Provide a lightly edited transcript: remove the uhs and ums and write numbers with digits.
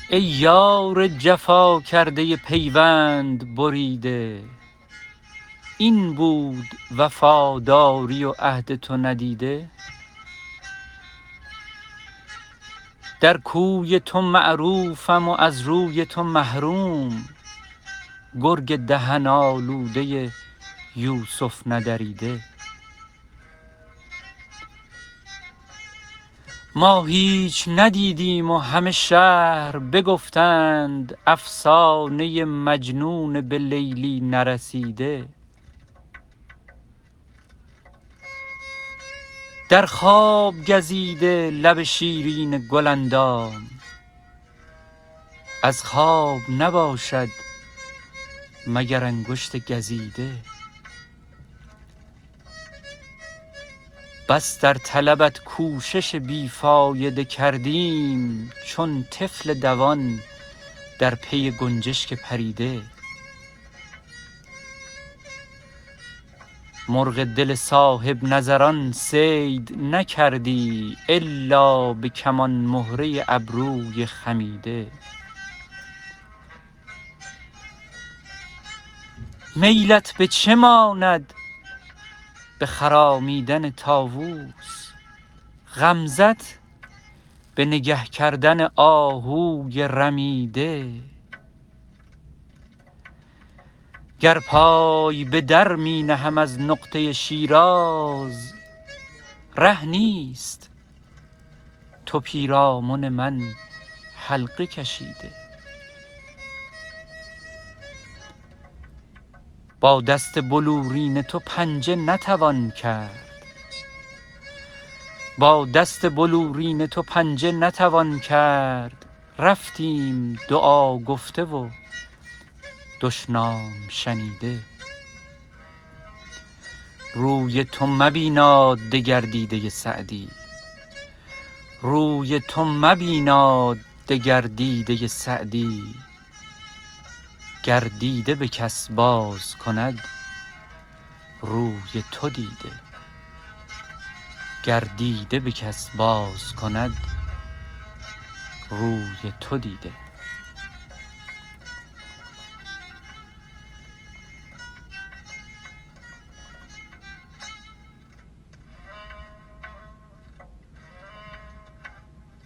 ای یار جفا کرده پیوند بریده، این بود وفاداری و عهد تو ندیده. در کوی تو معروفم و از روی تو محروم، گرگ دهن آلوده یوسف ندریده. ما هیچ ندیدیم و همه شهر بگفتند، افسانه مجنون به لیلی نرسیده. در خواب گزیده لب شیرین گل اندام، از خواب نباشد مگر انگشت گزیده. بس در طلبت کوشش بیفایده کردیم، چون طفل دوان در پی گنجشک پریده. مرغ دل صاحب نظران صید نکردی، الا به کمان مهره ابروی خمیده. میلت به چه ماند به خرامیدن طاووس، غمزت به نگه کردن آهوی رمیده. گر پای به در می نهم از نقطه شیراز، ره نیست تو پیرامن من حلقه کشیده. با دست بلورین تو پنجه نتوان کرد، با دست بلورین تو پنجه نتوان کرد. رفتیم دعا گفته و دشنام شنیده. روی تو مبیناد دگر دیده سعدی، روی تو مبیناد دگر دیده سعدی. گر دیده به کس باز کند روی تو دیده، گر دیده به کس باز کند روی تو دیده.